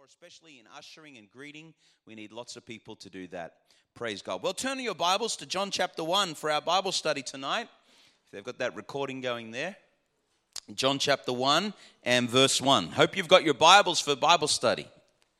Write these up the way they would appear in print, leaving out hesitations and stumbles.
especially in ushering and greeting. We need lots of people to do that. Praise God. Well, turn your Bibles to John chapter 1 for our Bible study tonight. If they've got that recording going there. John chapter 1 and verse 1. Hope you've got your Bibles for Bible study.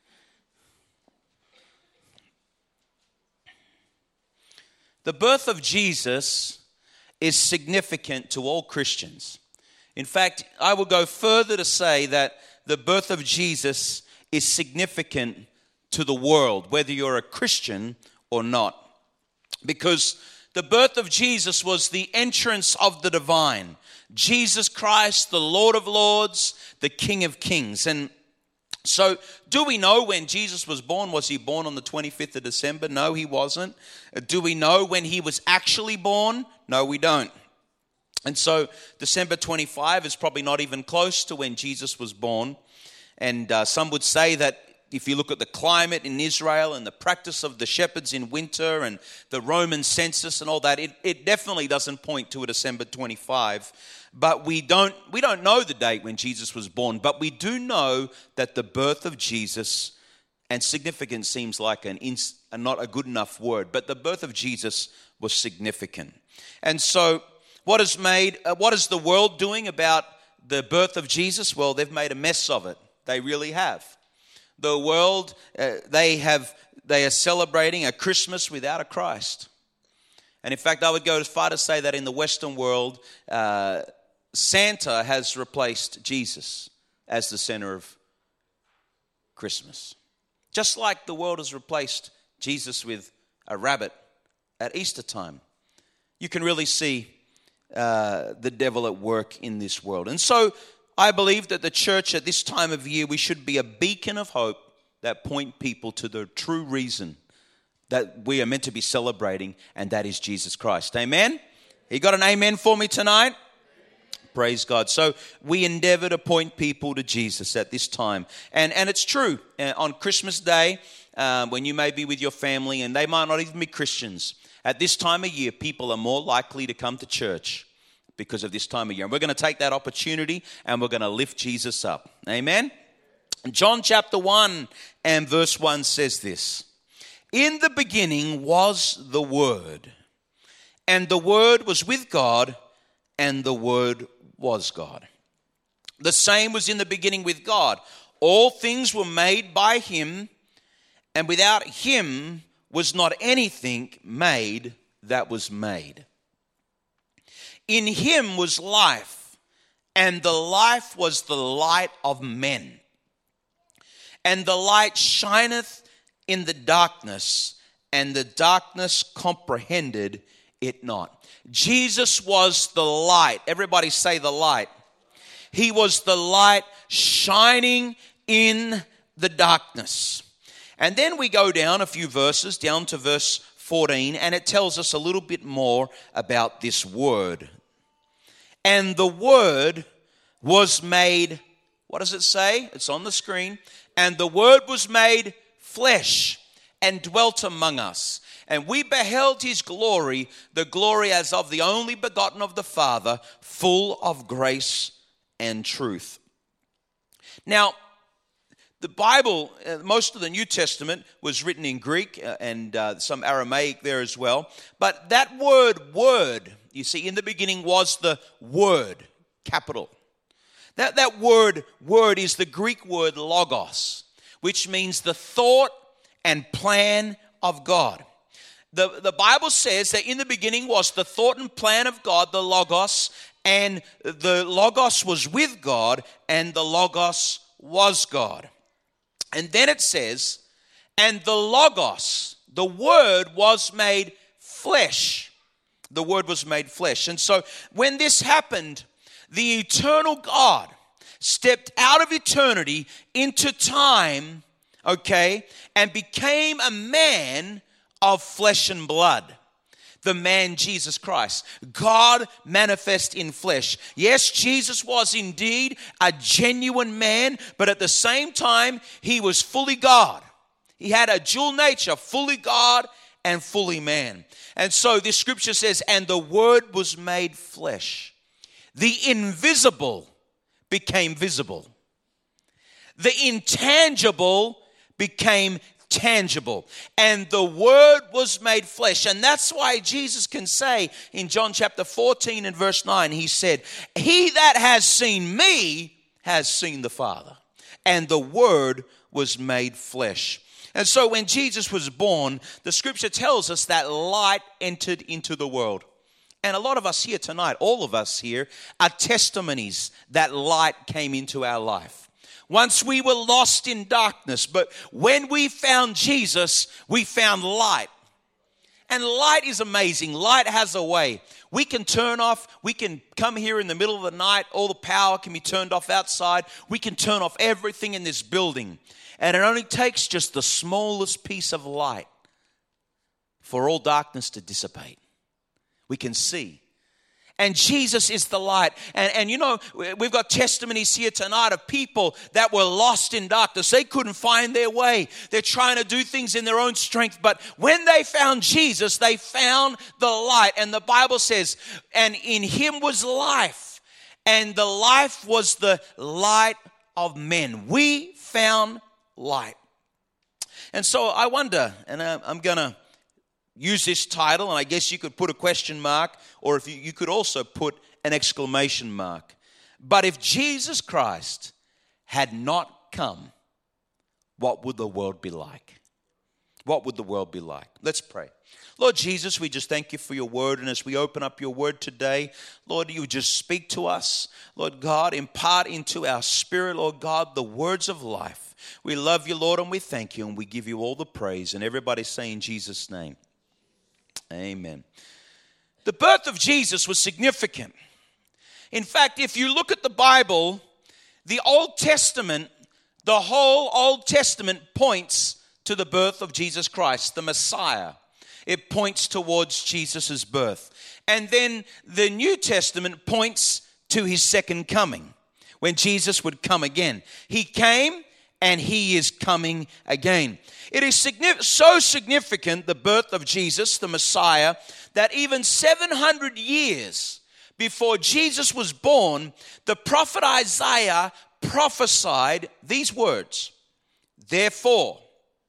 The birth of Jesus is significant to all Christians. In fact, I will go further to say that the birth of Jesus is significant to the world, whether you're a Christian or not. Because the birth of Jesus was the entrance of the divine. Jesus Christ, the Lord of Lords, the King of Kings. And so, do we know when Jesus was born? Was he born on the 25th of December? No, he wasn't. Do we know when he was actually born? No, we don't. And so, December 25 is probably not even close to when Jesus was born. And some would say that if you look at the climate in Israel and the practice of the shepherds in winter and the Roman census and all that, it definitely doesn't point to a December 25. But we don't know the date when Jesus was born. But we do know that the birth of Jesus, and significant seems like not a good enough word, but the birth of Jesus was significant. And so what is the world doing about the birth of Jesus? Well, they've made a mess of it. They really have. The world, they are celebrating a Christmas without a Christ. And in fact, I would go as far to say that in the Western world, Santa has replaced Jesus as the center of Christmas. Just like the world has replaced Jesus with a rabbit at Easter time. You can really see the devil at work in this world. And so I believe that the church at this time of year, we should be a beacon of hope that point people to the true reason that we are meant to be celebrating, and that is Jesus Christ. Amen? You got an amen for me tonight? Praise God. So we endeavor to point people to Jesus at this time. And it's true. On Christmas Day, when you may be with your family, and they might not even be Christians, at this time of year, people are more likely to come to church because of this time of year. And we're going to take that opportunity and we're going to lift Jesus up. Amen? John chapter 1 and verse 1 says this. In the beginning was the Word, and the Word was with God, and the Word was God. The same was in the beginning with God. All things were made by Him, and without Him was not anything made that was made. In Him was life, and the life was the light of men. And the light shineth in the darkness, and the darkness comprehended it not. Jesus was the light. Everybody say the light. He was the light shining in the darkness. And then we go down a few verses, down to verse 14, and it tells us a little bit more about this Word. And the Word was made, what does it say? It's on the screen. And the Word was made flesh and dwelt among us. And we beheld His glory, the glory as of the only begotten of the Father, full of grace and truth. Now, the Bible, most of the New Testament was written in Greek and some Aramaic there as well. But that word, you see, in the beginning was the Word, capital. That word is the Greek word logos, which means the thought and plan of God. The Bible says that in the beginning was the thought and plan of God, the logos, and the logos was with God, and the logos was God. And then it says, and the logos, the Word was made flesh. The Word was made flesh. And so when this happened, the eternal God stepped out of eternity into time, and became a man of flesh and blood. The man Jesus Christ. God manifest in flesh. Yes, Jesus was indeed a genuine man, but at the same time, He was fully God. He had a dual nature, fully God and fully man. And so this scripture says, and the Word was made flesh. The invisible became visible. The intangible became tangible. And the Word was made flesh. And that's why Jesus can say in John chapter 14 and verse 9, he said, "He that has seen me has seen the Father." And the Word was made flesh. And so when Jesus was born, the scripture tells us that light entered into the world. And a lot of us here tonight, all of us here, are testimonies that light came into our life. Once we were lost in darkness, but when we found Jesus, we found light. And light is amazing. Light has a way. We can turn off, we can come here in the middle of the night, all the power can be turned off outside. We can turn off everything in this building. And it only takes just the smallest piece of light for all darkness to dissipate. We can see. And Jesus is the light. And you know, we've got testimonies here tonight of people that were lost in darkness. They couldn't find their way. They're trying to do things in their own strength. But when they found Jesus, they found the light. And the Bible says, and in him was life. And the life was the light of men. We found light. And so I wonder, and I'm going to use this title, and I guess you could put a question mark, or if you could also put an exclamation mark. But if Jesus Christ had not come, what would the world be like? What would the world be like? Let's pray. Lord Jesus, we just thank you for your word. And as we open up your word today, Lord, you just speak to us. Lord God, impart into our spirit, Lord God, the words of life. We love you, Lord, and we thank you, and we give you all the praise. And everybody say in Jesus' name, amen. The birth of Jesus was significant. In fact, if you look at the Bible, the Old Testament, the whole Old Testament points to the birth of Jesus Christ, the Messiah. It points towards Jesus' birth. And then the New Testament points to his second coming, when Jesus would come again. He came and he is coming again. It is so significant, the birth of Jesus, the Messiah, that even 700 years before Jesus was born, the prophet Isaiah prophesied these words. Therefore,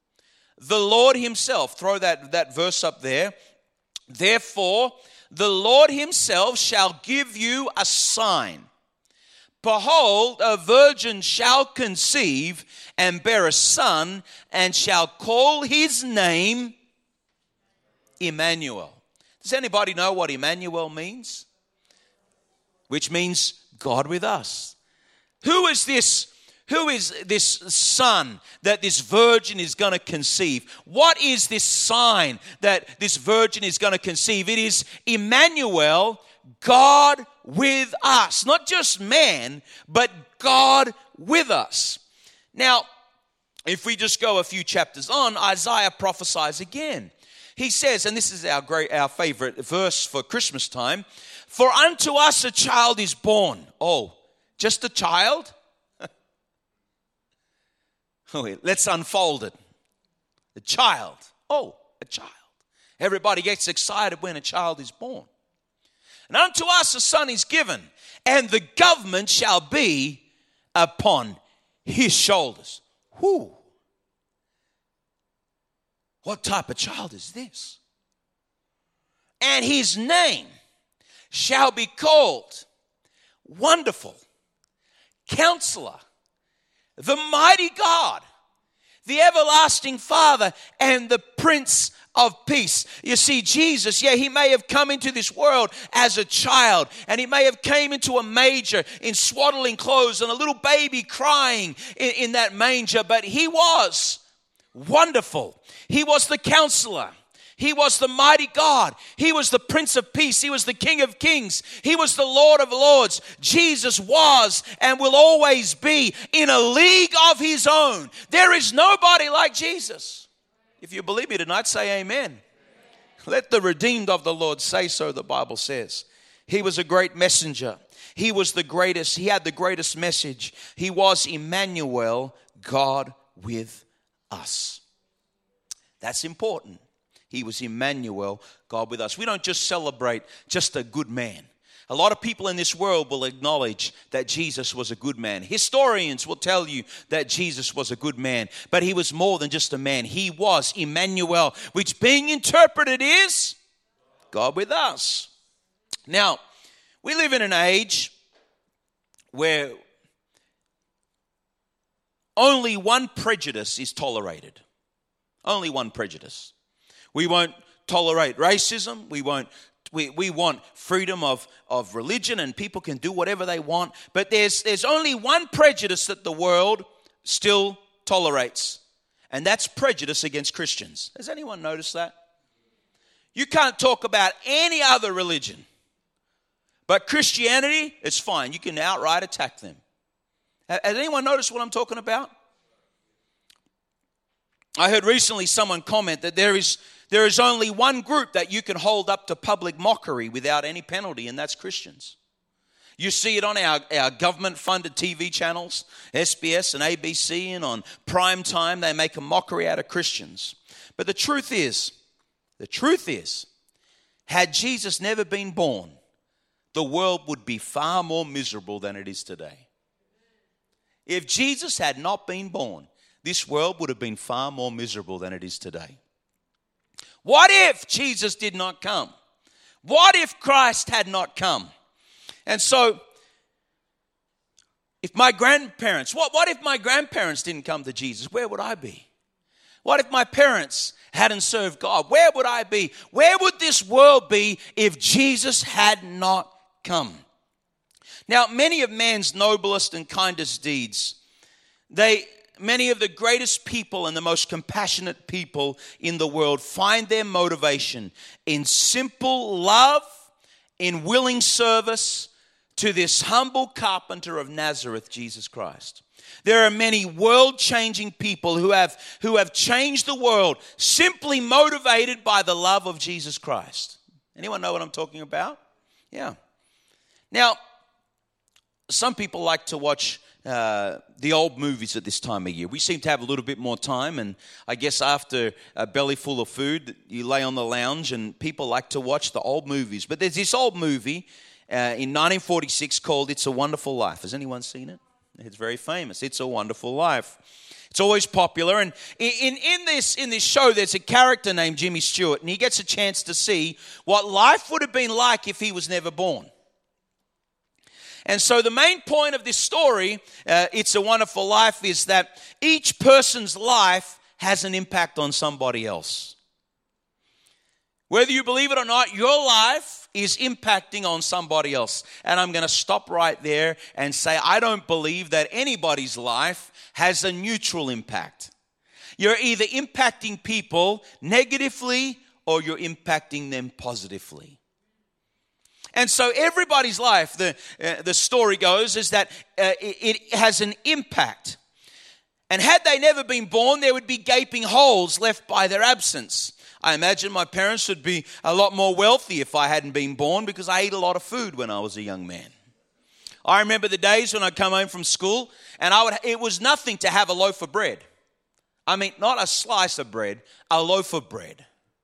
the Lord himself, throw that verse up there. Therefore, the Lord himself shall give you a sign. Behold, a virgin shall conceive and bear a son, and shall call his name Emmanuel. Does anybody know what Emmanuel means? Which means God with us. Who is this son that this virgin is going to conceive? What is this sign that this virgin is going to conceive? It is Emmanuel, God with us. Not just man, but God with us. Now, if we just go a few chapters on, Isaiah prophesies again. He says, and this is our favorite verse for Christmas time, for unto us a child is born. Oh, just a child? Let's unfold it. A child. Oh, a child. Everybody gets excited when a child is born. And unto us a son is given, and the government shall be upon his shoulders. Whoo! What type of child is this? And his name shall be called Wonderful, Counselor, the Mighty God, the Everlasting Father, and the Prince of Peace. You see, Jesus, he may have come into this world as a child, and he may have came into a manger in swaddling clothes and a little baby crying in that manger, but he was wonderful. He was the Counselor. He was the Mighty God. He was the Prince of Peace. He was the King of Kings. He was the Lord of Lords. Jesus was and will always be in a league of his own. There is nobody like Jesus. If you believe me tonight, say amen. Let the redeemed of the Lord say so, the Bible says. He was a great messenger. He was the greatest. He had the greatest message. He was Emmanuel, God with us. That's important. He was Emmanuel, God with us. We don't just celebrate just a good man. A lot of people in this world will acknowledge that Jesus was a good man. Historians will tell you that Jesus was a good man, but he was more than just a man. He was Emmanuel, which being interpreted is God with us. Now, we live in an age where only one prejudice is tolerated. Only one prejudice. We won't tolerate racism. We want freedom of religion, and people can do whatever they want. But there's only one prejudice that the world still tolerates, and that's prejudice against Christians. Has anyone noticed that? You can't talk about any other religion, but Christianity, it's fine. You can outright attack them. Has anyone noticed what I'm talking about? I heard recently someone comment that there is only one group that you can hold up to public mockery without any penalty, and that's Christians. You see it on our government-funded TV channels, SBS and ABC, and on prime time, they make a mockery out of Christians. But the truth is, had Jesus never been born, the world would be far more miserable than it is today. If Jesus had not been born, this world would have been far more miserable than it is today. What if Jesus did not come? What if Christ had not come? And so, if my grandparents, what if my grandparents didn't come to Jesus? Where would I be? What if my parents hadn't served God? Where would I be? Where would this world be if Jesus had not come? Now, many of man's noblest and kindest deeds, many of the greatest people and the most compassionate people in the world find their motivation in simple love, in willing service to this humble carpenter of Nazareth, Jesus Christ. There are many world-changing people who have changed the world simply motivated by the love of Jesus Christ. Anyone know what I'm talking about? Yeah. Now, some people like to watch the old movies at this time of year. We seem to have a little bit more time, and I guess after a belly full of food, you lay on the lounge and people like to watch the old movies. But there's this old movie in 1946 called It's a Wonderful Life. Has anyone seen it? It's very famous. It's a Wonderful Life. It's always popular. And in this show, there's a character named Jimmy Stewart, and he gets a chance to see what life would have been like if he was never born. And so the main point of this story, It's a Wonderful Life, is that each person's life has an impact on somebody else. Whether you believe it or not, your life is impacting on somebody else. And I'm going to stop right there and say I don't believe that anybody's life has a neutral impact. You're either impacting people negatively or you're impacting them positively. And so everybody's life, the story goes, is that it has an impact. And had they never been born, there would be gaping holes left by their absence. I imagine my parents would be a lot more wealthy if I hadn't been born, because I ate a lot of food when I was a young man. I remember the days when I'd come home from school and it was nothing to have a loaf of bread. I mean, not a slice of bread, a loaf of bread.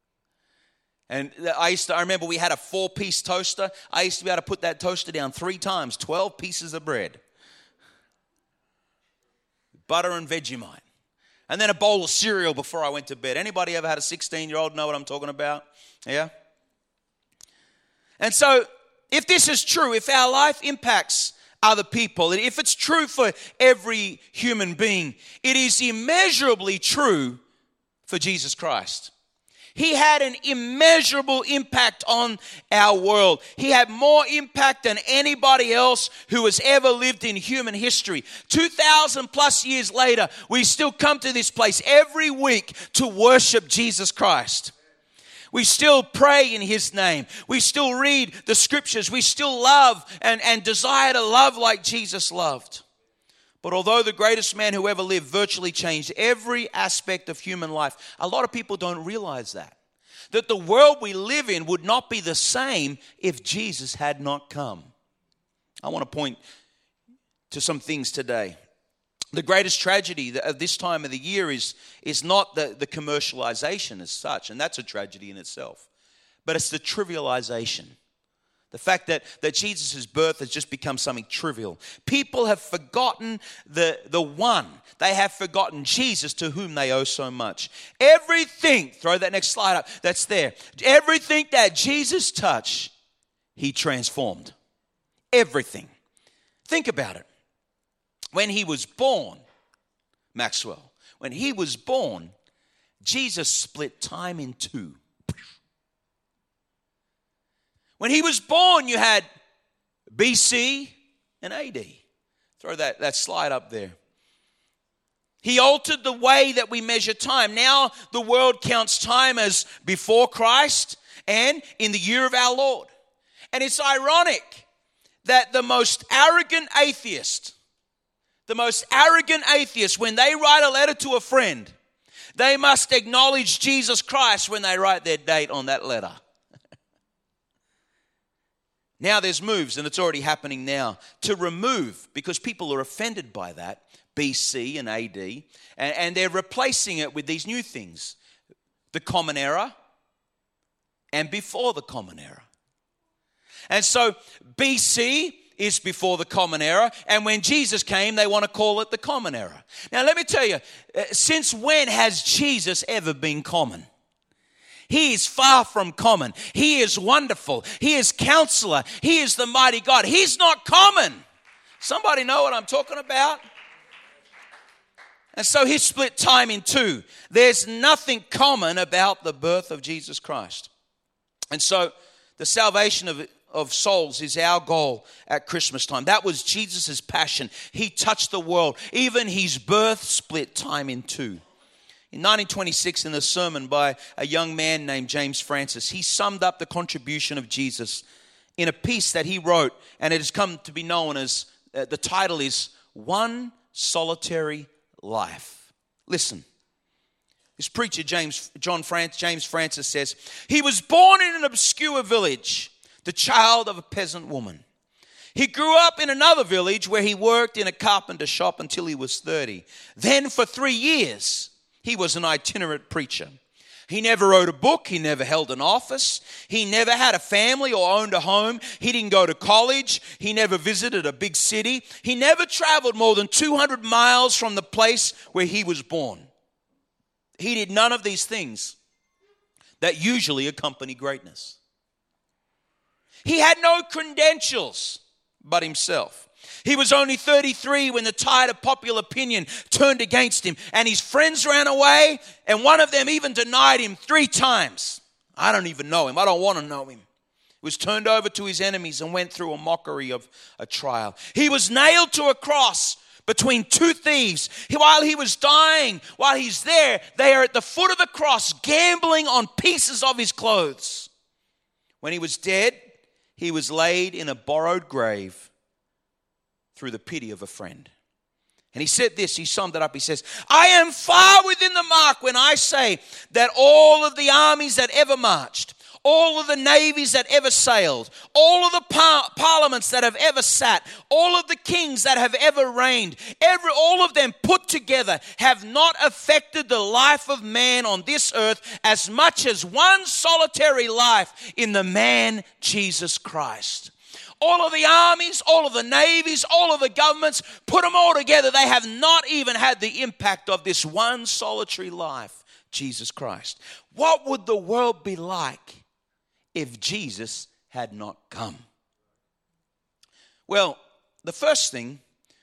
And I remember we had a 4-piece toaster. I used to be able to put that toaster down 3 times, 12 pieces of bread. Butter and Vegemite. And then a bowl of cereal before I went to bed. Anybody ever had a 16-year-old know what I'm talking about? Yeah? And so, if this is true, if our life impacts other people, if it's true for every human being, it is immeasurably true for Jesus Christ. He had an immeasurable impact on our world. He had more impact than anybody else who has ever lived in human history. 2,000 plus years later, we still come to this place every week to worship Jesus Christ. We still pray in His name. We still read the scriptures. We still love and desire to love like Jesus loved. But although the greatest man who ever lived virtually changed every aspect of human life, a lot of people don't realize that the world we live in would not be the same if Jesus had not come. I want to point to some things today. The greatest tragedy of this time of the year is not the commercialization as such, and that's a tragedy in itself, but it's the trivialization The fact that Jesus' birth has just become something trivial. People have forgotten the one. They have forgotten Jesus, to whom they owe so much. Everything, throw that next slide up, that's there. Everything that Jesus touched, he transformed. Everything. Think about it. When he was born, Maxwell, when he was born, Jesus split time in two. When he was born, you had BC and AD. Throw that slide up there. He altered the way that we measure time. Now the world counts time as before Christ and in the year of our Lord. And it's ironic that the most arrogant atheist, when they write a letter to a friend, they must acknowledge Jesus Christ when they write their date on that letter. Now there's moves, and it's already happening now, to remove, because people are offended by that, BC and AD, and they're replacing it with these new things. The Common Era and before the Common Era. And so BC is before the Common Era, and when Jesus came, they want to call it the Common Era. Now let me tell you, since when has Jesus ever been common? He is far from common. He is wonderful. He is Counselor. He is the mighty God. He's not common. Somebody know what I'm talking about? And so he split time in two. There's nothing common about the birth of Jesus Christ. And so the salvation of souls is our goal at Christmas time. That was Jesus' passion. He touched the world. Even his birth split time in two. In 1926, in a sermon by a young man named James Francis, he summed up the contribution of Jesus in a piece that he wrote, and it has come to be known as, the title is One Solitary Life. Listen, this preacher, James Francis says, he was born in an obscure village, the child of a peasant woman. He grew up in another village where he worked in a carpenter shop until he was 30. Then for 3 years, he was an itinerant preacher. He never wrote a book. He never held an office. He never had a family or owned a home. He didn't go to college. He never visited a big city. He never traveled more than 200 miles from the place where he was born. He did none of these things that usually accompany greatness. He had no credentials but himself. He was only 33 when the tide of popular opinion turned against him, and his friends ran away, and one of them even denied him 3 times. I don't even know him. I don't want to know him. He was turned over to his enemies and went through a mockery of a trial. He was nailed to a cross between 2 thieves. While he was dying, while he's there, they are at the foot of the cross gambling on pieces of his clothes. When he was dead, he was laid in a borrowed grave through the pity of a friend. And he said this, he summed it up, he says, I am far within the mark when I say that all of the armies that ever marched, all of the navies that ever sailed, all of the parliaments that have ever sat, all of the kings that have ever reigned, all of them put together have not affected the life of man on this earth as much as one solitary life in the man Jesus Christ. All of the armies, all of the navies, all of the governments, put them all together. They have not even had the impact of this one solitary life, Jesus Christ. What would the world be like if Jesus had not come? Well, the first thing,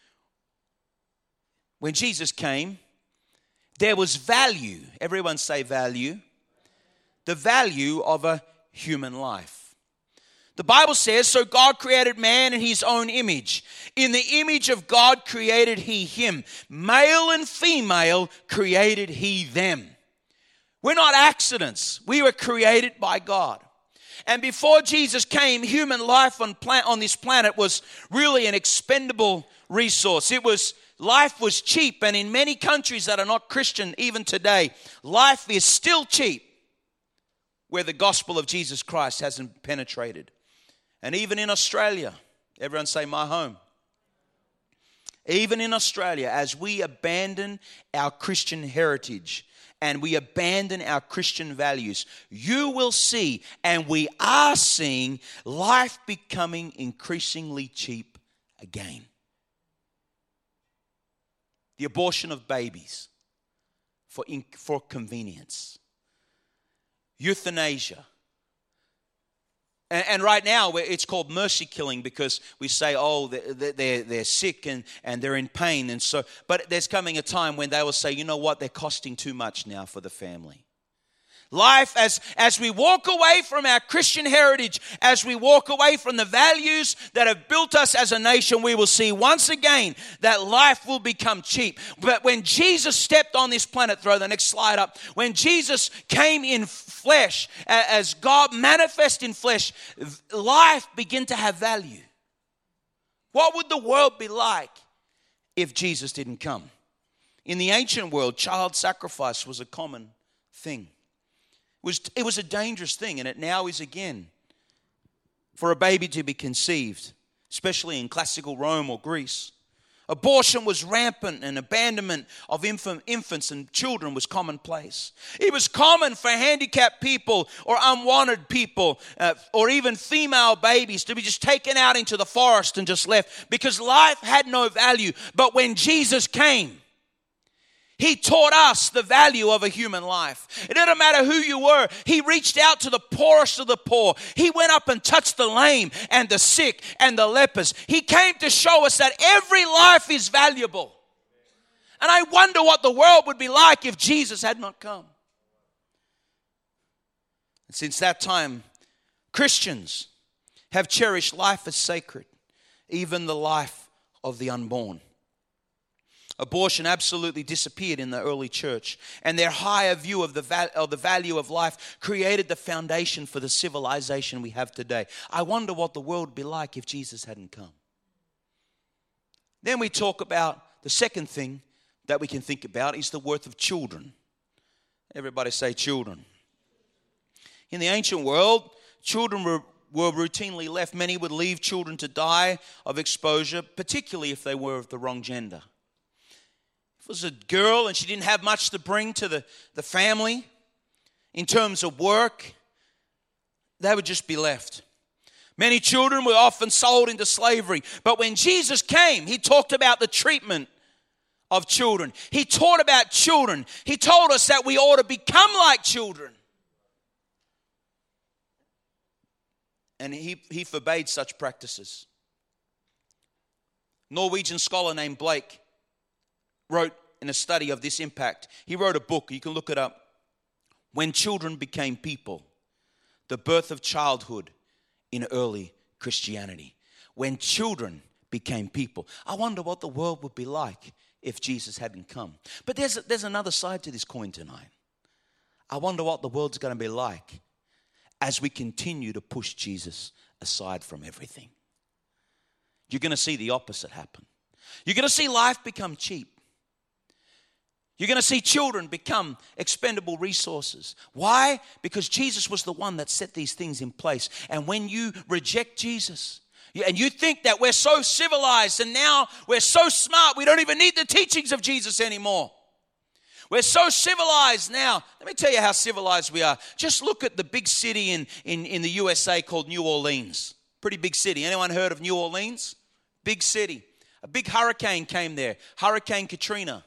when Jesus came, there was value. Everyone say value. The value of a human life. The Bible says, so God created man in his own image. In the image of God created he him. Male and female created he them. We're not accidents. We were created by God. And before Jesus came, human life on this planet was really an expendable resource. Life was cheap, and in many countries that are not Christian even today, life is still cheap where the gospel of Jesus Christ hasn't penetrated. And even in Australia, everyone say my home. even in Australia, as we abandon our Christian heritage and we abandon our Christian values, you will see, and we are seeing, life becoming increasingly cheap again. The abortion of babies for convenience. Euthanasia. And right now, it's called mercy killing because we say, oh, they're sick and they're in pain. And so, but there's coming a time when they will say, you know what, they're costing too much now for the family. Life, as we walk away from our Christian heritage, as we walk away from the values that have built us as a nation, we will see once again that life will become cheap. But when Jesus stepped on this planet, throw the next slide up, when Jesus came in flesh, as God manifest in flesh, life began to have value. What would the world be like if Jesus didn't come? In the ancient world, child sacrifice was a common thing. It was a dangerous thing, and it now is again. For a baby to be conceived, especially in classical Rome or Greece. Abortion was rampant, and abandonment of infants and children was commonplace. It was common for handicapped people or unwanted people or even female babies to be just taken out into the forest and just left because life had no value. But when Jesus came, He taught us the value of a human life. It didn't matter who you were. He reached out to the poorest of the poor. He went up and touched the lame and the sick and the lepers. He came to show us that every life is valuable. And I wonder what the world would be like if Jesus had not come. And since that time, Christians have cherished life as sacred, even the life of the unborn. Abortion absolutely disappeared in the early church, and their higher view of the value of life created the foundation for the civilization we have today. I wonder what the world would be like if Jesus hadn't come. Then we talk about the second thing that we can think about is the worth of children. Everybody say children. In the ancient world, children were routinely left. Many would leave children to die of exposure, particularly if they were of the wrong gender. If it was a girl and she didn't have much to bring to the family in terms of work, they would just be left. Many children were often sold into slavery. But when Jesus came, He talked about the treatment of children. He taught about children. He told us that we ought to become like children. And he forbade such practices. Norwegian scholar named Blake wrote in a study of this impact. He wrote a book, you can look it up. When Children Became People, The Birth of Childhood in Early Christianity. When children became people. I wonder what the world would be like if Jesus hadn't come. But there's another side to this coin tonight. I wonder what the world's going to be like as we continue to push Jesus aside from everything. You're going to see the opposite happen. You're going to see life become cheap. You're going to see children become expendable resources. Why? Because Jesus was the one that set these things in place. And when you reject Jesus, and you think that we're so civilized and now we're so smart, we don't even need the teachings of Jesus anymore. We're so civilized now. Let me tell you how civilized we are. Just look at the big city in the USA called New Orleans. Pretty big city. Anyone heard of New Orleans? Big city. A big hurricane came there. Hurricane Katrina.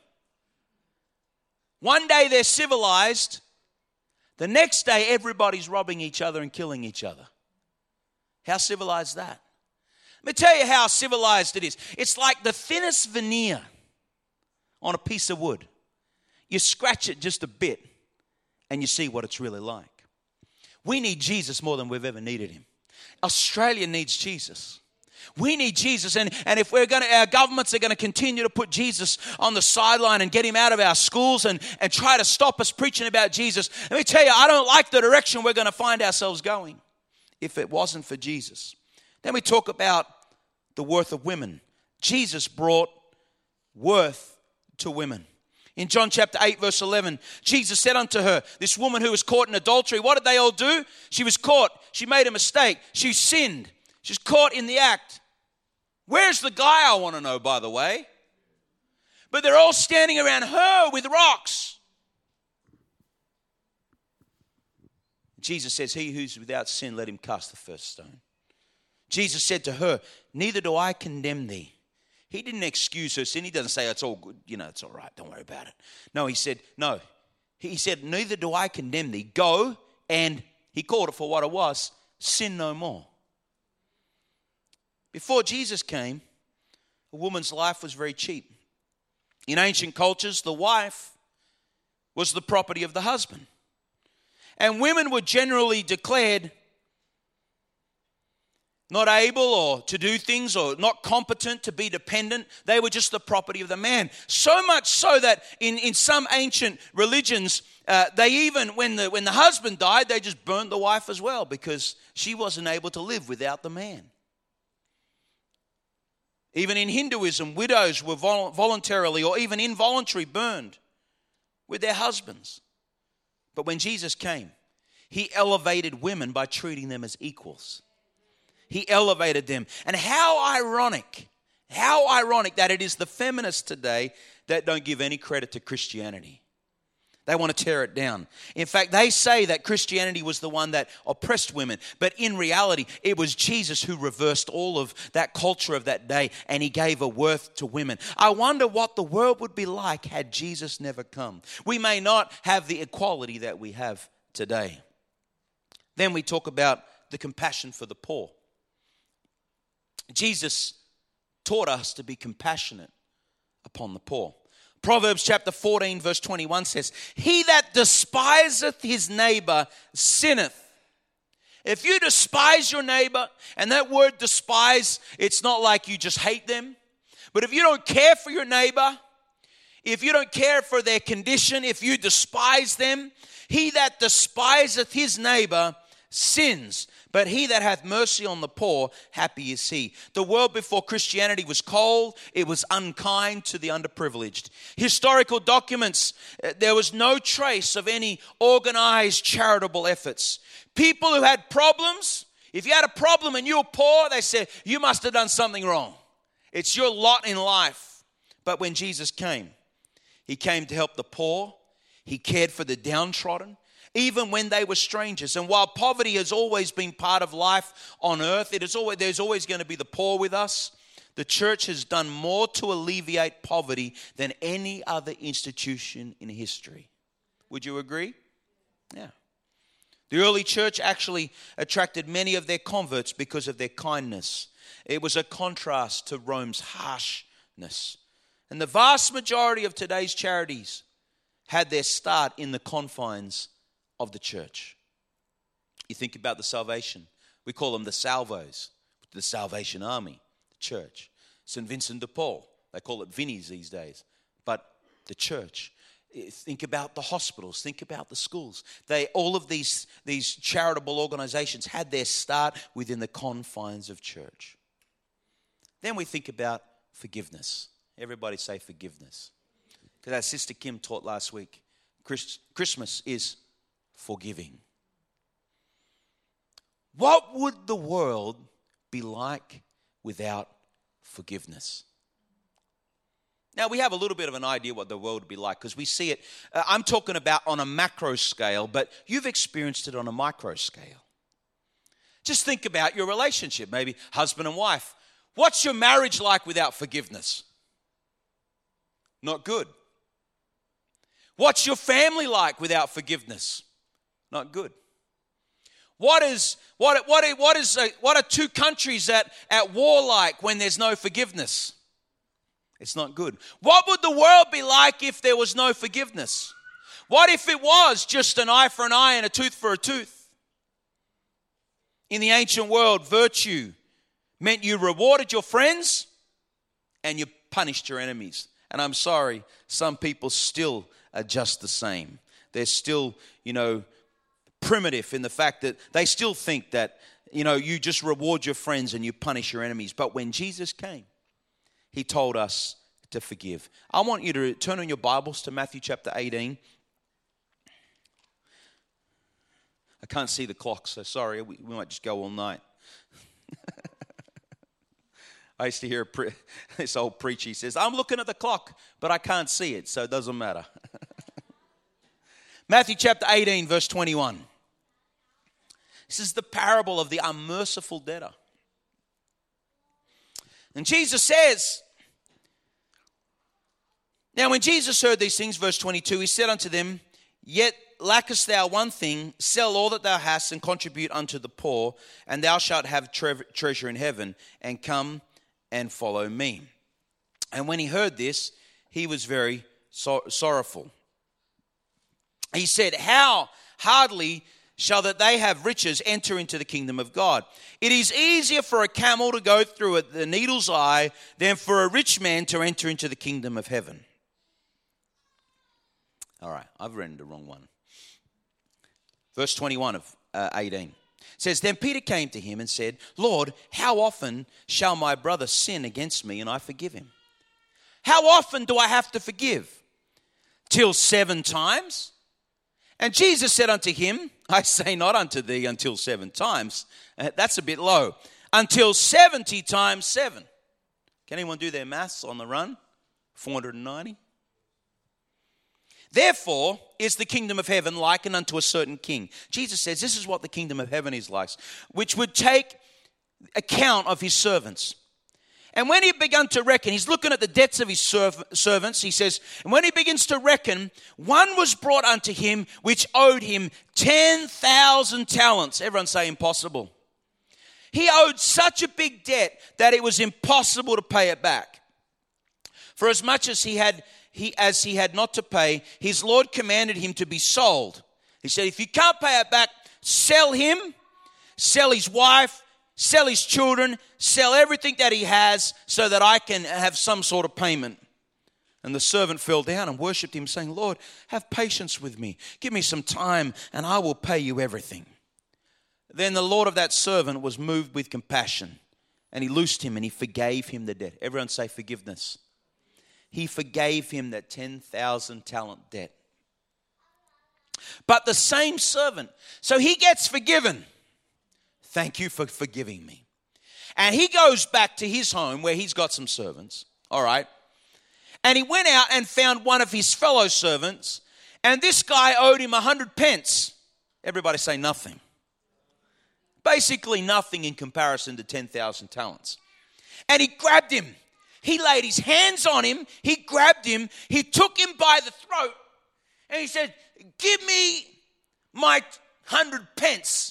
One day they're civilized. The next day everybody's robbing each other and killing each other. How civilized is that? Let me tell you how civilized it is. It's like the thinnest veneer on a piece of wood. You scratch it just a bit and you see what it's really like. We need Jesus more than we've ever needed Him. Australia needs Jesus. We need Jesus, and if our governments are going to continue to put Jesus on the sideline and get Him out of our schools and try to stop us preaching about Jesus, let me tell you, I don't like the direction we're going to find ourselves going if it wasn't for Jesus. Then we talk about the worth of women. Jesus brought worth to women. In John chapter 8, verse 11, Jesus said unto her, this woman who was caught in adultery, what did they all do? She was caught. She made a mistake. She sinned. She's caught in the act. Where's the guy, I want to know, by the way? but they're all standing around her with rocks. Jesus says, he who's without sin, let him cast the first stone. Jesus said to her, neither do I condemn thee. He didn't excuse her sin. He doesn't say, it's all good, it's all right, don't worry about it. No, he said, no. He said, neither do I condemn thee. Go, and he called it for what it was, sin no more. Before Jesus came, a woman's life was very cheap. In ancient cultures, the wife was the property of the husband. And women were generally declared not able or to do things or not competent to be dependent. They were just the property of the man. So much so that in some ancient religions, they even, when the husband died, they just burnt the wife as well because she wasn't able to live without the man. Even in Hinduism, widows were voluntarily or even involuntarily burned with their husbands. But when Jesus came, he elevated women by treating them as equals. He elevated them. And how ironic that it is the feminists today that don't give any credit to Christianity. They want to tear it down. In fact, they say that Christianity was the one that oppressed women. But in reality, it was Jesus who reversed all of that culture of that day, and he gave a worth to women. I wonder what the world would be like had Jesus never come. We may not have the equality that we have today. Then we talk about the compassion for the poor. Jesus taught us to be compassionate upon the poor. Proverbs chapter 14 verse 21 says, he that despiseth his neighbor sinneth. If you despise your neighbor, and that word despise, it's not like you just hate them, but if you don't care for your neighbor, if you don't care for their condition, if you despise them, he that despiseth his neighbor sins. But he that hath mercy on the poor, happy is he. The world before Christianity was cold. It was unkind to the underprivileged. Historical documents, there was no trace of any organized charitable efforts. People who had problems, if you had a problem and you were poor, they said, you must have done something wrong. It's your lot in life. But when Jesus came, he came to help the poor. He cared for the downtrodden, even when they were strangers. And while poverty has always been part of life on earth, there's always going to be the poor with us. The church has done more to alleviate poverty than any other institution in history. Would you agree? Yeah. The early church actually attracted many of their converts because of their kindness. It was a contrast to Rome's harshness. And the vast majority of today's charities had their start in the confines of the church. You think about the salvation. We call them the Salvos, the Salvation Army, the church. St. Vincent de Paul, they call it Vinnies these days, but the church. Think about the hospitals, think about the schools. All of these charitable organizations had their start within the confines of church. Then we think about forgiveness. Everybody say forgiveness. Because as Sister Kim taught last week, Christmas is forgiving. What would the world be like without forgiveness? Now, we have a little bit of an idea what the world would be like because we see it. I'm talking about on a macro scale, but you've experienced it on a micro scale. Just think about your relationship, maybe husband and wife. What's your marriage like without forgiveness? Not good. What's your family like without forgiveness? Not good. What are two countries at war like when there's no forgiveness? It's not good. What would the world be like if there was no forgiveness? What if it was just an eye for an eye and a tooth for a tooth? In the ancient world, virtue meant you rewarded your friends and you punished your enemies. And I'm sorry, some people still are just the same. They're still, primitive in the fact that they still think that, you just reward your friends and you punish your enemies. But when Jesus came, he told us to forgive. I want you to turn on your Bibles to Matthew chapter 18. I can't see the clock, so sorry, we might just go all night. I used to hear this old preacher. He says, I'm looking at the clock, but I can't see it, so it doesn't matter. Matthew chapter 18, verse 21. This is the parable of the unmerciful debtor. And Jesus says, now when Jesus heard these things, verse 22, he said unto them, yet lackest thou one thing, sell all that thou hast and contribute unto the poor, and thou shalt have treasure in heaven, and come and follow me. And when he heard this, he was very sorrowful. He said, how hardly shall that they have riches enter into the kingdom of God? It is easier for a camel to go through the needle's eye than for a rich man to enter into the kingdom of heaven. All right, I've written the wrong one. Verse 21 of 18 says, then Peter came to him and said, Lord, how often shall my brother sin against me and I forgive him? How often do I have to forgive? Till 7 times? And Jesus said unto him, I say not unto thee until 7 times. That's a bit low. Until 70 times 7. Can anyone do their maths on the run? 490. Therefore is the kingdom of heaven likened unto a certain king. Jesus says this is what the kingdom of heaven is like, which would take account of his servants. And when he began to reckon, he's looking at the debts of his servants, he says, and when he begins to reckon, one was brought unto him which owed him 10,000 talents. Everyone say impossible. He owed such a big debt that it was impossible to pay it back. For as much as he had not to pay, his Lord commanded him to be sold. He said, if you can't pay it back, sell him, sell his wife, sell his children, sell everything that he has so that I can have some sort of payment. And the servant fell down and worshipped him, saying, Lord, have patience with me. Give me some time and I will pay you everything. Then the Lord of that servant was moved with compassion and he loosed him and he forgave him the debt. Everyone say forgiveness. He forgave him that 10,000 talent debt. But the same servant, so he gets forgiven. Thank you for forgiving me. And he goes back to his home where he's got some servants. All right. And he went out and found one of his fellow servants. And this guy owed him 100 pence. Everybody say nothing. Basically nothing in comparison to 10,000 talents. And he grabbed him. He laid his hands on him. He grabbed him. He took him by the throat. And he said, give me my 100 pence.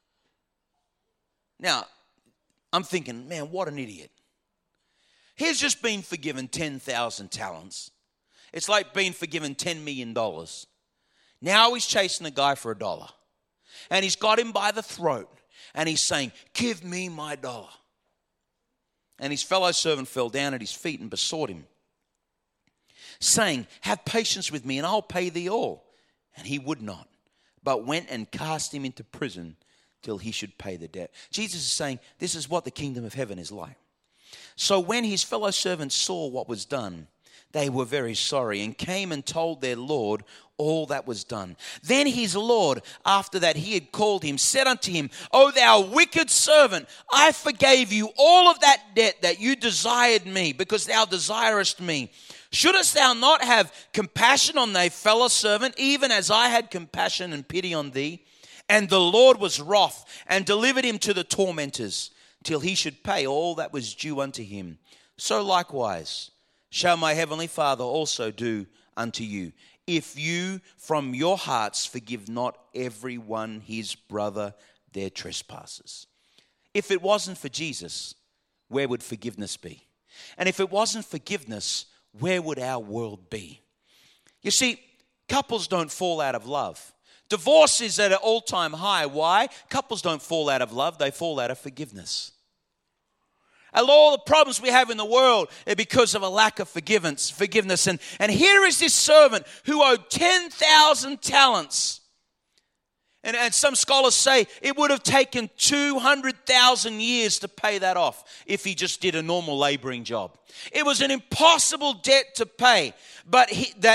Now, I'm thinking, man, what an idiot. He's just been forgiven 10,000 talents. It's like being forgiven $10 million. Now he's chasing a guy for $1. And he's got him by the throat. And he's saying, give me my $1. And his fellow servant fell down at his feet and besought him, saying, have patience with me and I'll pay thee all. And he would not, but went and cast him into prison till he should pay the debt. Jesus is saying, this is what the kingdom of heaven is like. So when his fellow servants saw what was done, they were very sorry and came and told their Lord all that was done. Then his Lord, after that he had called him, said unto him, O thou wicked servant, I forgave you all of that debt that you desired me, because thou desirest me. Shouldest thou not have compassion on thy fellow servant, even as I had compassion and pity on thee? And the Lord was wroth and delivered him to the tormentors till he should pay all that was due unto him. So likewise shall my heavenly Father also do unto you, if you from your hearts forgive not every one his brother their trespasses. If it wasn't for Jesus, where would forgiveness be? And if it wasn't forgiveness, where would our world be? You see, couples don't fall out of love. Divorce is at an all-time high. Why? Couples don't fall out of love, they fall out of forgiveness. And all the problems we have in the world are because of a lack of forgiveness. And here is this servant who owed 10,000 talents. And some scholars say it would have taken 200,000 years to pay that off if he just did a normal laboring job. It was an impossible debt to pay, but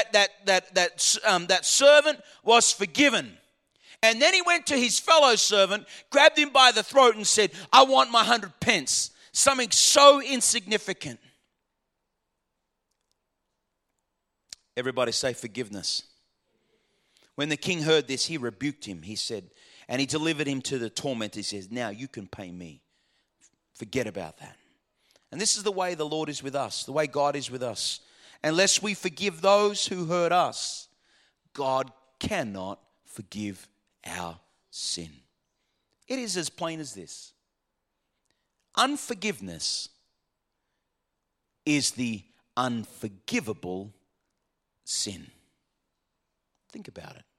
that servant was forgiven. And then he went to his fellow servant, grabbed him by the throat and said, I want my 100 pence. something so insignificant. Everybody say forgiveness. When the king heard this, he rebuked him. He said, and he delivered him to the tormentor. He says, now you can pay me. Forget about that. And this is the way the Lord is with us, the way God is with us. Unless we forgive those who hurt us, God cannot forgive our sin. It is as plain as this. Unforgiveness is the unforgivable sin. Think about it.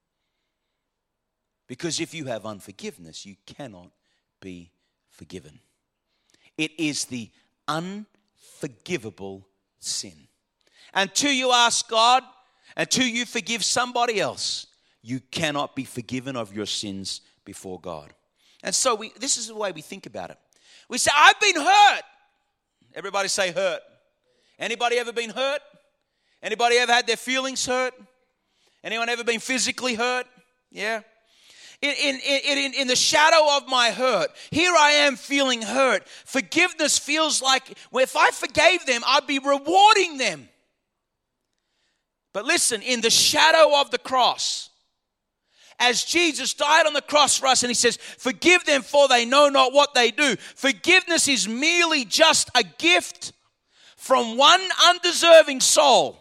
Because if you have unforgiveness, you cannot be forgiven. It is the unforgivable sin. Until you ask God, until you forgive somebody else, you cannot be forgiven of your sins before God. And so this is the way we think about it. We say, I've been hurt. Everybody say hurt. Anybody ever been hurt? Anybody ever had their feelings hurt? Anyone ever been physically hurt? Yeah. In the shadow of my hurt, here I am feeling hurt. Forgiveness feels like, well, if I forgave them, I'd be rewarding them. But listen, in the shadow of the cross, as Jesus died on the cross for us and he says, forgive them for they know not what they do. Forgiveness is merely just a gift from one undeserving soul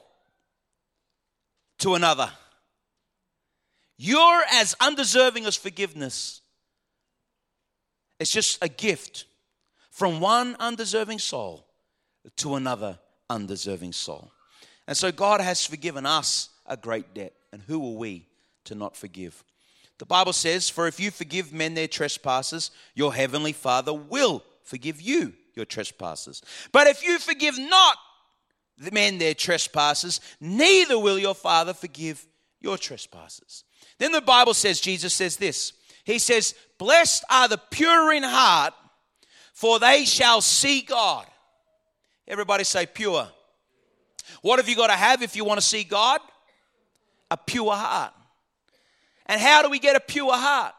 to another. You're as undeserving as forgiveness. It's just a gift from one undeserving soul to another undeserving soul. And so God has forgiven us a great debt. And who are we to not forgive? The Bible says, for if you forgive men their trespasses, your heavenly Father will forgive you your trespasses. But if you forgive not the men their trespasses, neither will your Father forgive your trespasses. Then the Bible says, Jesus says this. He says, blessed are the pure in heart, for they shall see God. Everybody say pure. What have you got to have if you want to see God? A pure heart. And how do we get a pure heart?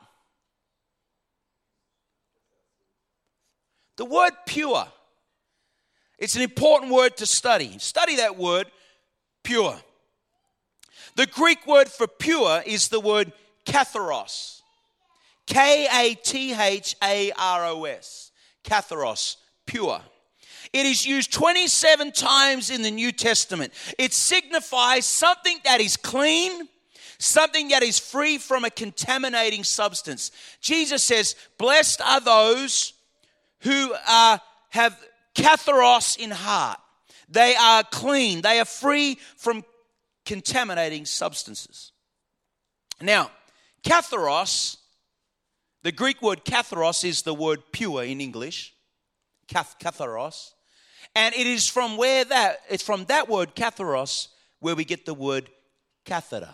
The word pure, it's an important word to study. Study that word, pure. The Greek word for pure is the word katharos. Katharos. Katharos, pure. It is used 27 times in the New Testament. It signifies something that is clean, something that is free from a contaminating substance. Jesus says, blessed are those who have katharos in heart. They are clean. They are free from contaminating substances. Now, katharos, the Greek word katharos is the word pure in English. Katharos. And it is from it's from that word katharos where we get the word catheter.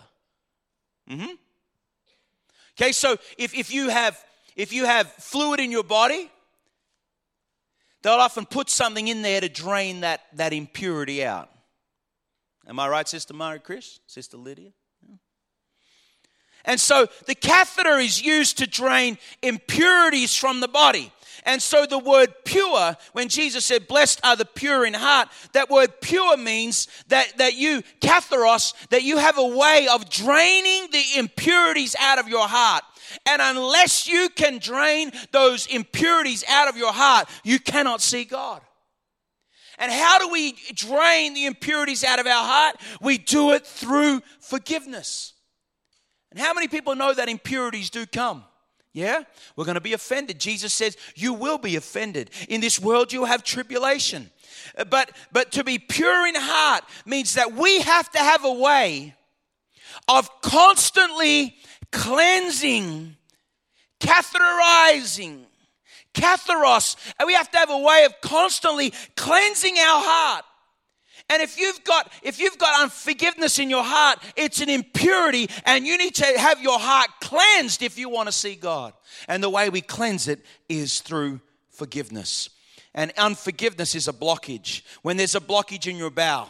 Okay, so if you have fluid in your body, they'll often put something in there to drain that impurity out. Am I right, Sister Mary Chris? Sister Lydia? Yeah. And so the catheter is used to drain impurities from the body. And so the word pure, when Jesus said, blessed are the pure in heart, that word pure means that you, katharos, that you have a way of draining the impurities out of your heart. And unless you can drain those impurities out of your heart, you cannot see God. And how do we drain the impurities out of our heart? We do it through forgiveness. And how many people know that impurities do come? Yeah, we're going to be offended. Jesus says, you will be offended. In this world, you'll have tribulation. But to be pure in heart means that we have to have a way of constantly cleansing, catheterizing, katharos. And we have to have a way of constantly cleansing our heart. And if you've got unforgiveness in your heart, it's an impurity, and you need to have your heart cleansed if you want to see God. And the way we cleanse it is through forgiveness. And unforgiveness is a blockage. When there's a blockage in your bowel,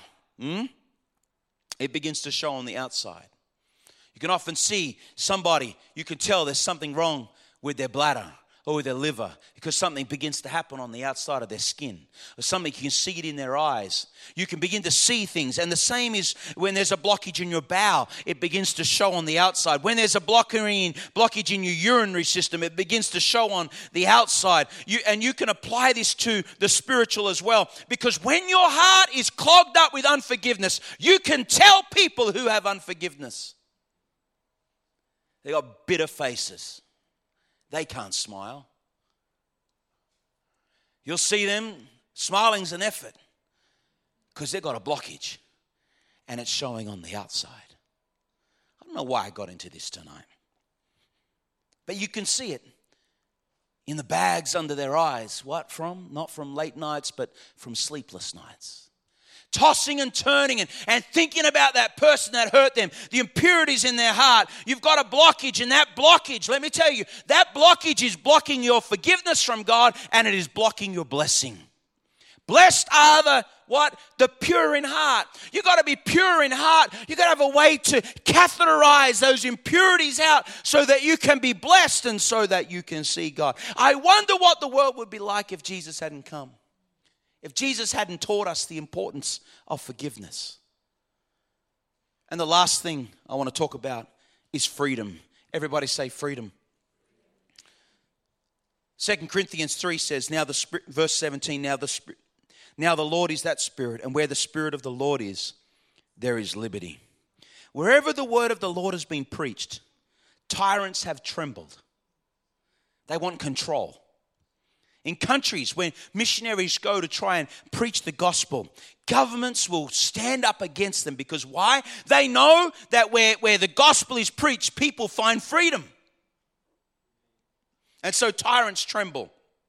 it begins to show on the outside. You can often see somebody, you can tell there's something wrong with their bladder. or with their liver, because something begins to happen on the outside of their skin, or something, you can see it in their eyes. You can begin to see things. And the same is when there's a blockage in your bowel, it begins to show on the outside. When there's a blockage in your urinary system, it begins to show on the outside. And you can apply this to the spiritual as well, because when your heart is clogged up with unforgiveness, you can tell people who have unforgiveness. They got bitter faces. They can't smile. You'll see them, smiling's an effort, because they've got a blockage and it's showing on the outside. I don't know why I got into this tonight, but you can see it in the bags under their eyes. What from? Not from late nights, but from sleepless nights. Tossing and turning and thinking about that person that hurt them, the impurities in their heart. You've got a blockage, and that blockage, let me tell you, that blockage is blocking your forgiveness from God, and it is blocking your blessing. Blessed are the pure in heart. You've got to be pure in heart. You've got to have a way to catheterize those impurities out so that you can be blessed and so that you can see God. I wonder what the world would be like if Jesus hadn't come. If Jesus hadn't taught us the importance of forgiveness. And the last thing I want to talk about is freedom. Everybody say freedom. 2 Corinthians 3 says, verse 17, now the Lord is that Spirit, and where the Spirit of the Lord is, there is liberty. Wherever the word of the Lord has been preached, tyrants have trembled. They want control. In countries where missionaries go to try and preach the gospel, governments will stand up against them, because why? They know that where the gospel is preached, people find freedom. And so tyrants tremble.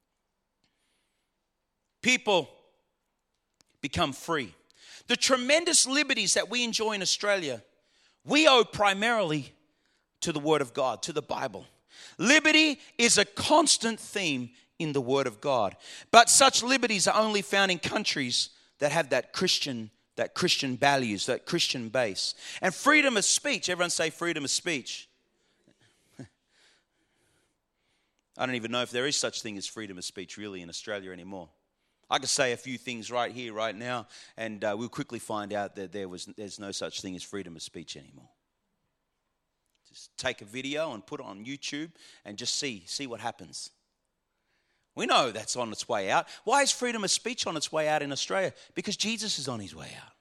People become free. The tremendous liberties that we enjoy in Australia, we owe primarily to the Word of God, to the Bible. Liberty is a constant theme in the Word of God. But such liberties are only found in countries that have that Christian values, that Christian base. And freedom of speech, everyone say freedom of speech. I don't even know if there is such thing as freedom of speech really in Australia anymore. I could say a few things right here, right now, and we'll quickly find out that there's no such thing as freedom of speech anymore. Just take a video and put it on YouTube and just see what happens. We know that's on its way out. Why is freedom of speech on its way out in Australia? Because Jesus is on his way out.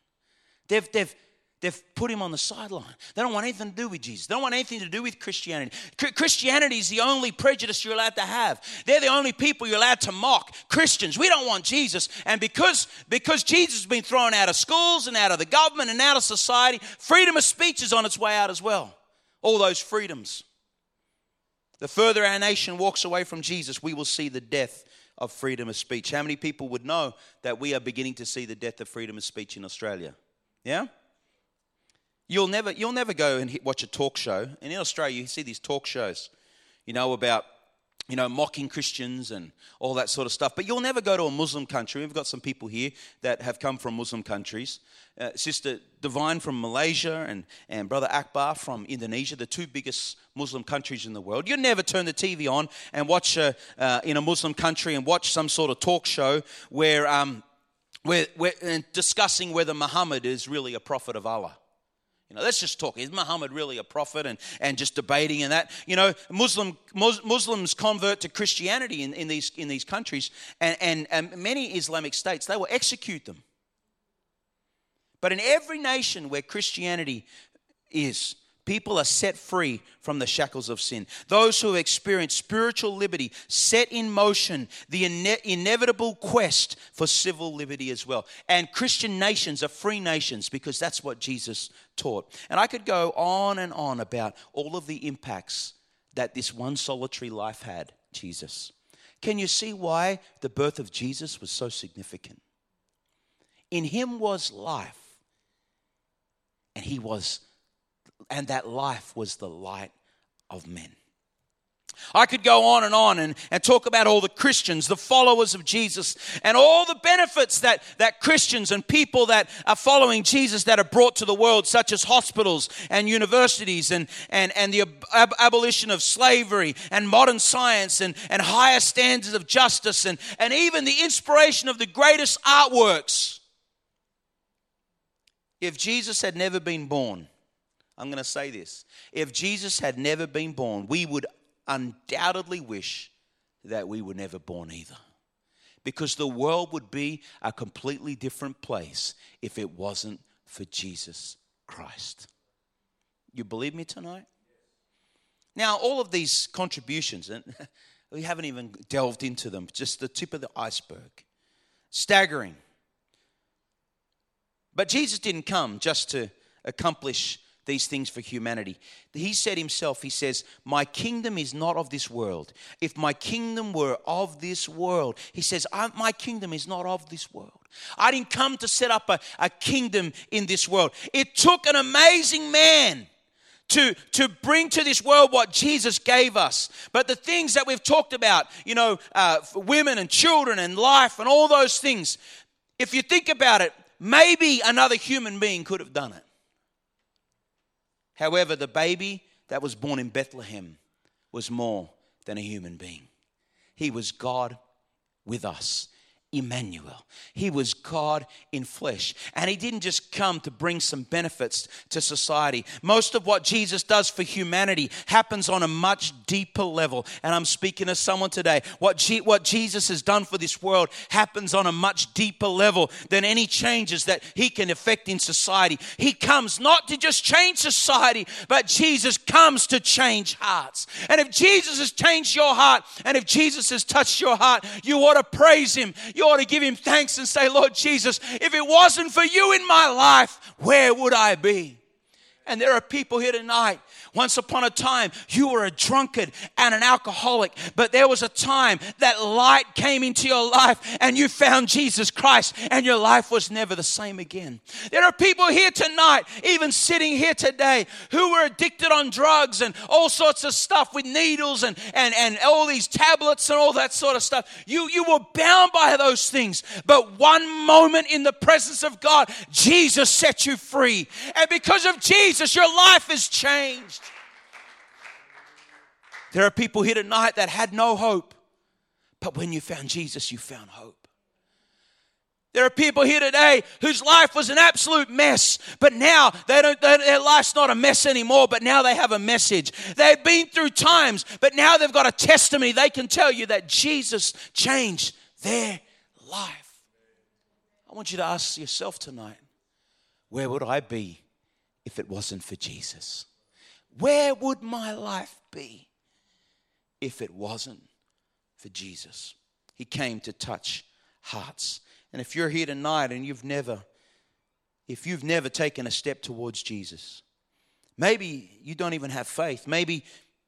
They've put him on the sideline. They don't want anything to do with Jesus. They don't want anything to do with Christianity. Christianity is the only prejudice you're allowed to have. They're the only people you're allowed to mock. Christians, we don't want Jesus. And because Jesus has been thrown out of schools and out of the government and out of society, freedom of speech is on its way out as well. All those freedoms. The further our nation walks away from Jesus, we will see the death of freedom of speech. How many people would know that we are beginning to see the death of freedom of speech in Australia? Yeah? You'll never go and watch a talk show. And in Australia, you see these talk shows, about, mocking Christians and all that sort of stuff. But you'll never go to a Muslim country. We've got some people here that have come from Muslim countries. Sister Divine from Malaysia and Brother Akbar from Indonesia, the two biggest Muslim countries in the world. You never turn the TV on and watch in a Muslim country and watch some sort of talk show where discussing whether Muhammad is really a prophet of Allah. Let's just talk. Is Muhammad really a prophet? And just debating and that. Muslims convert to Christianity in these countries, and many Islamic states, they will execute them. But in every nation where Christianity is, people are set free from the shackles of sin. Those who have experienced spiritual liberty set in motion the inevitable quest for civil liberty as well. And Christian nations are free nations because that's what Jesus taught. And I could go on and on about all of the impacts that this one solitary life had, Jesus. Can you see why the birth of Jesus was so significant? In him was life, and that life was the light of men. I could go on and talk about all the Christians, the followers of Jesus, and all the benefits that Christians and people that are following Jesus that are brought to the world, such as hospitals and universities and the abolition of slavery and modern science and higher standards of justice and even the inspiration of the greatest artworks. If Jesus had never been born, I'm going to say this, if Jesus had never been born, we would undoubtedly wish that we were never born either. Because the world would be a completely different place if it wasn't for Jesus Christ. You believe me tonight? Now, all of these contributions, and we haven't even delved into them, just the tip of the iceberg. Staggering. But Jesus didn't come just to accomplish these things for humanity. He said himself, he says, my kingdom is not of this world. If my kingdom were of this world, he says, my kingdom is not of this world. I didn't come to set up a kingdom in this world. It took an amazing man to bring to this world what Jesus gave us. But the things that we've talked about, for women and children and life and all those things, if you think about it, maybe another human being could have done it. However, the baby that was born in Bethlehem was more than a human being. He was God with us, Emmanuel. He was God in flesh. And he didn't just come to bring some benefits to society. Most of what Jesus does for humanity happens on a much deeper level. And I'm speaking to someone today. What Jesus has done for this world happens on a much deeper level than any changes that he can effect in society. He comes not to just change society, but Jesus comes to change hearts. And if Jesus has changed your heart, and if Jesus has touched your heart, you ought to praise him. You ought to give him thanks and say, Lord Jesus, if it wasn't for you in my life, where would I be? And there are people here tonight. Once upon a time, you were a drunkard and an alcoholic, but there was a time that light came into your life and you found Jesus Christ and your life was never the same again. There are people here tonight, even sitting here today, who were addicted on drugs and all sorts of stuff with needles and all these tablets and all that sort of stuff. You were bound by those things, but one moment in the presence of God, Jesus set you free. And because of Jesus, your life is changed. There are people here tonight that had no hope, but when you found Jesus, you found hope. There are people here today whose life was an absolute mess, but now their life's not a mess anymore, but now they have a message. They've been through times, but now they've got a testimony. They can tell you that Jesus changed their life. I want you to ask yourself tonight, where would I be if it wasn't for Jesus? Where would my life be if it wasn't for Jesus? He came to touch hearts. And if you're here tonight and you've never taken a step towards Jesus, maybe you don't even have faith. Maybe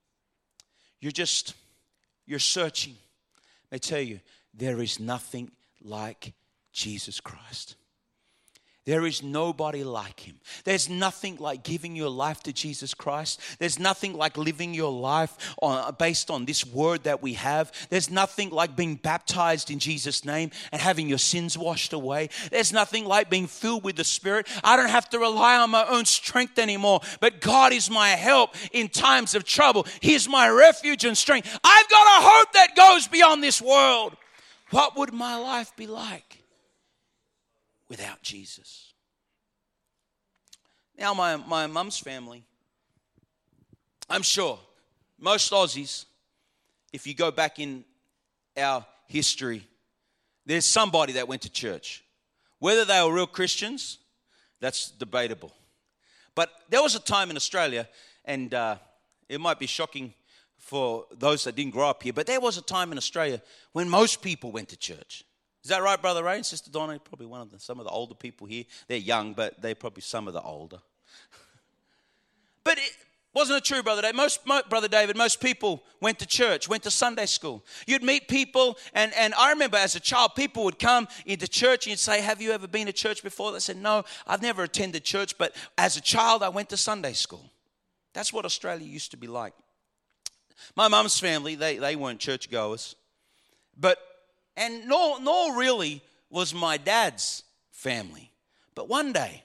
you're searching. I tell you, there is nothing like Jesus Christ. There is nobody like him. There's nothing like giving your life to Jesus Christ. There's nothing like living your life based on this word that we have. There's nothing like being baptized in Jesus' name and having your sins washed away. There's nothing like being filled with the Spirit. I don't have to rely on my own strength anymore, but God is my help in times of trouble. He is my refuge and strength. I've got a hope that goes beyond this world. What would my life be like without Jesus? Now, my mum's family, I'm sure most Aussies, if you go back in our history, there's somebody that went to church. Whether they were real Christians, that's debatable. But there was a time in Australia, and it might be shocking for those that didn't grow up here, but there was a time in Australia when most people went to church. Is that right, Brother Ray and Sister Donna? Probably some of the older people here. They're young, but they're probably some of the older. But wasn't it true, Brother David? Most people went to church, went to Sunday school. You'd meet people, and I remember as a child, people would come into church and you'd say, have you ever been to church before? They said, no, I've never attended church, but as a child, I went to Sunday school. That's what Australia used to be like. My mum's family, they weren't churchgoers. Nor really was my dad's family. But one day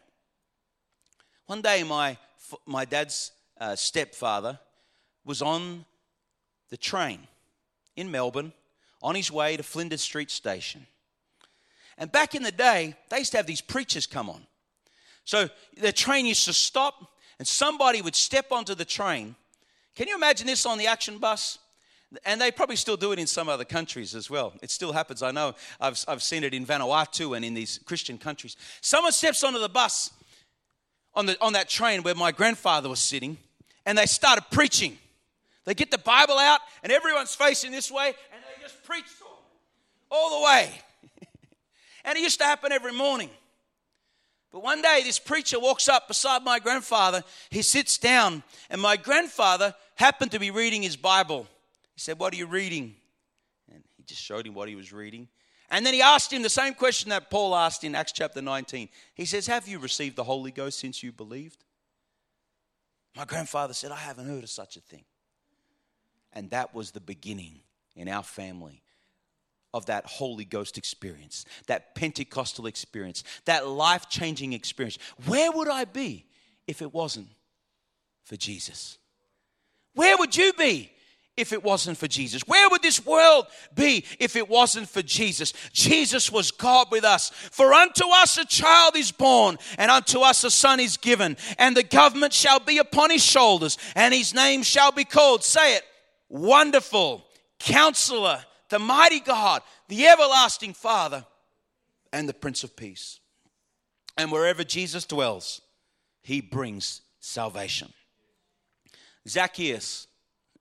my dad's stepfather was on the train in Melbourne on his way to Flinders Street Station. And back in the day, they used to have these preachers come on. So the train used to stop and somebody would step onto the train. Can you imagine this on the action bus? And they probably still do it in some other countries as well. It still happens. I know I've seen it in Vanuatu and in these Christian countries. Someone steps onto the bus on that train where my grandfather was sitting, and they started preaching. They get the Bible out, and everyone's facing this way, and they just preach to them all the way. And it used to happen every morning. But one day, this preacher walks up beside my grandfather. He sits down, and my grandfather happened to be reading his Bible. He said, "What are you reading?" And he just showed him what he was reading. And then he asked him the same question that Paul asked in Acts chapter 19. He says, "Have you received the Holy Ghost since you believed?" My grandfather said, "I haven't heard of such a thing." And that was the beginning in our family of that Holy Ghost experience, that Pentecostal experience, that life-changing experience. Where would I be if it wasn't for Jesus? Where would you be if it wasn't for Jesus? Where would this world be if it wasn't for Jesus? Jesus was God with us. For unto us a child is born, and unto us a son is given, and the government shall be upon his shoulders, and his name shall be called, say it, Wonderful, Counselor, the Mighty God, the Everlasting Father, and the Prince of Peace. And wherever Jesus dwells, he brings salvation. Zacchaeus,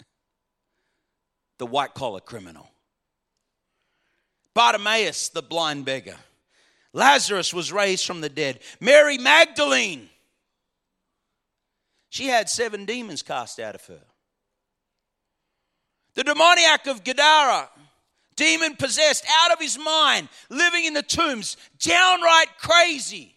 the white-collar criminal. Bartimaeus, the blind beggar. Lazarus was raised from the dead. Mary Magdalene, she had 7 demons cast out of her. The demoniac of Gadara, demon-possessed, out of his mind, living in the tombs, downright crazy.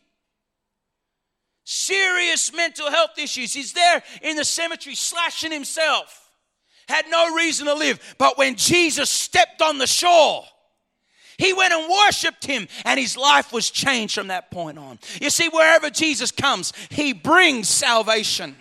Serious mental health issues. He's there in the cemetery slashing himself. Had no reason to live. But when Jesus stepped on the shore, he went and worshipped him, and his life was changed from that point on. You see, wherever Jesus comes, he brings salvation.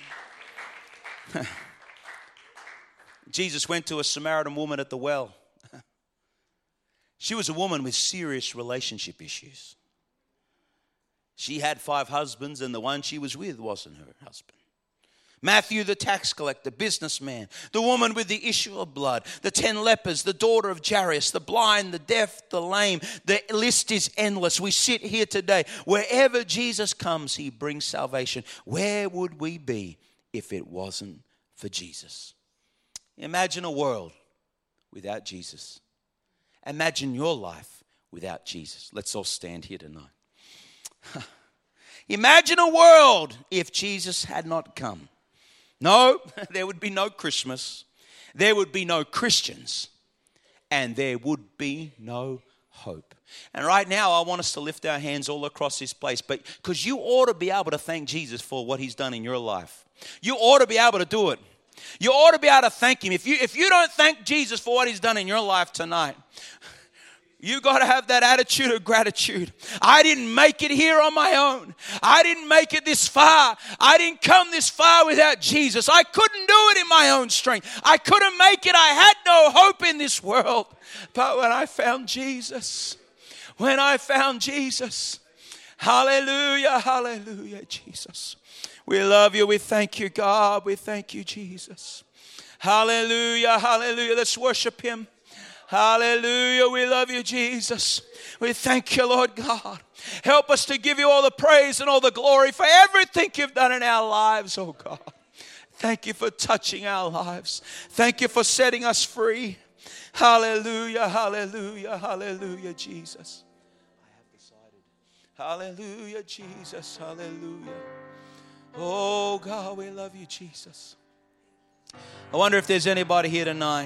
Jesus went to a Samaritan woman at the well. She was a woman with serious relationship issues. She had 5 husbands, and the one she was with wasn't her husband. Matthew, the tax collector, businessman, the woman with the issue of blood, the 10 lepers, the daughter of Jairus, the blind, the deaf, the lame. The list is endless. We sit here today. Wherever Jesus comes, he brings salvation. Where would we be if it wasn't for Jesus? Imagine a world without Jesus. Imagine your life without Jesus. Let's all stand here tonight. Imagine a world if Jesus had not come. No, there would be no Christmas. There would be no Christians. And there would be no hope. And right now, I want us to lift our hands all across this place. But because you ought to be able to thank Jesus for what he's done in your life. You ought to be able to do it. You ought to be able to thank him. If you don't thank Jesus for what he's done in your life tonight, you got to have that attitude of gratitude. I didn't make it here on my own. I didn't make it this far. I didn't come this far without Jesus. I couldn't do it in my own strength. I couldn't make it. I had no hope in this world. But when I found Jesus, hallelujah, hallelujah, Jesus. We love you. We thank you, God. We thank you, Jesus. Hallelujah, hallelujah. Let's worship him. Hallelujah. We love you, Jesus. We thank you, Lord God. Help us to give you all the praise and all the glory for everything you've done in our lives, oh God. Thank you for touching our lives. Thank you for setting us free. Hallelujah, hallelujah, hallelujah, Jesus. I have decided. Hallelujah, Jesus. Hallelujah. Oh God, we love you, Jesus. I wonder if there's anybody here tonight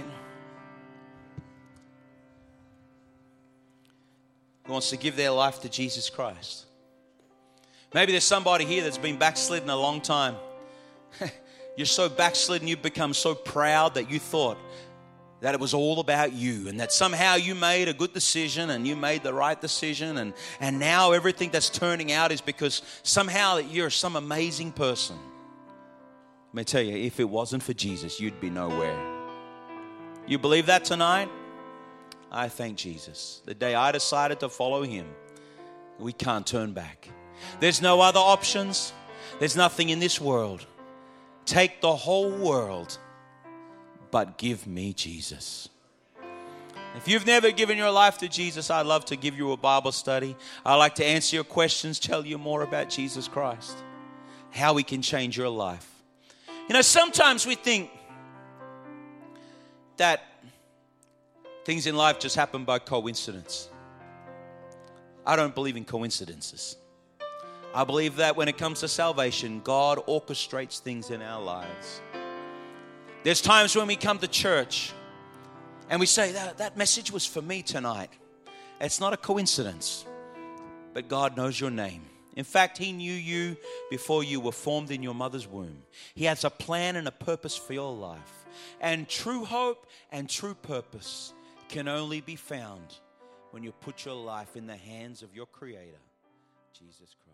who wants to give their life to Jesus Christ. Maybe there's somebody here that's been backslidden a long time. You're so backslidden, you've become so proud that you thought that it was all about you and that somehow you made a good decision and you made the right decision and now everything that's turning out is because somehow that you're some amazing person. Let me tell you, if it wasn't for Jesus, you'd be nowhere. You believe that tonight? I thank Jesus. The day I decided to follow him, we can't turn back. There's no other options. There's nothing in this world. Take the whole world, but give me Jesus. If you've never given your life to Jesus, I'd love to give you a Bible study. I'd like to answer your questions, tell you more about Jesus Christ, how he can change your life. You know, sometimes we think that things in life just happen by coincidence. I don't believe in coincidences. I believe that when it comes to salvation, God orchestrates things in our lives. There's times when we come to church and we say, that message was for me tonight. It's not a coincidence, but God knows your name. In fact, he knew you before you were formed in your mother's womb. He has a plan and a purpose for your life. And true hope and true purpose can only be found when you put your life in the hands of your Creator, Jesus Christ.